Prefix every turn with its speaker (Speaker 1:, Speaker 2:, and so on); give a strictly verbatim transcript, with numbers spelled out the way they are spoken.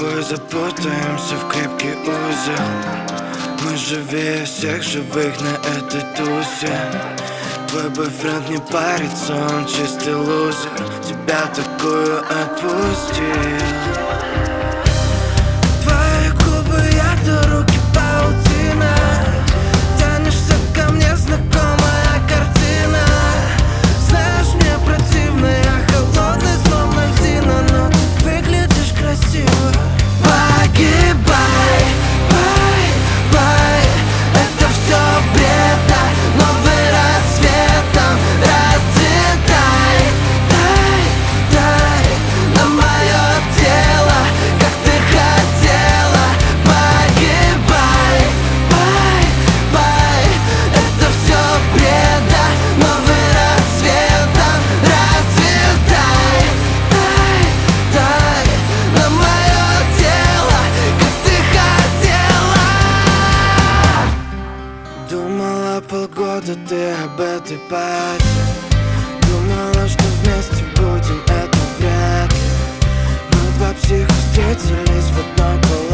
Speaker 1: тобой запутаемся в крепкий узел. Мы живее всех живых на этой тусе. Твой бойфренд не парится, он чистый лузер. Тебя такую отпустил. Твои губы яд, руки паутина. Тянешься ко мне, знакомая картина. Знаешь, мне противно, я холодный, словно льдина, но ты выглядишь красиво. Погибай, бай, бай, это все бред, новый рассветом расцветай, дай, дай на мое тело, как ты хотела. Погибай, бай, бай, это все бред, новый рассветом расцветай, дай, дай на мое тело, как ты хотела. Думала полгода ты об этой пати. Думала, что вместе будем, это вряд ли. Мы два психа встретились в одной палате.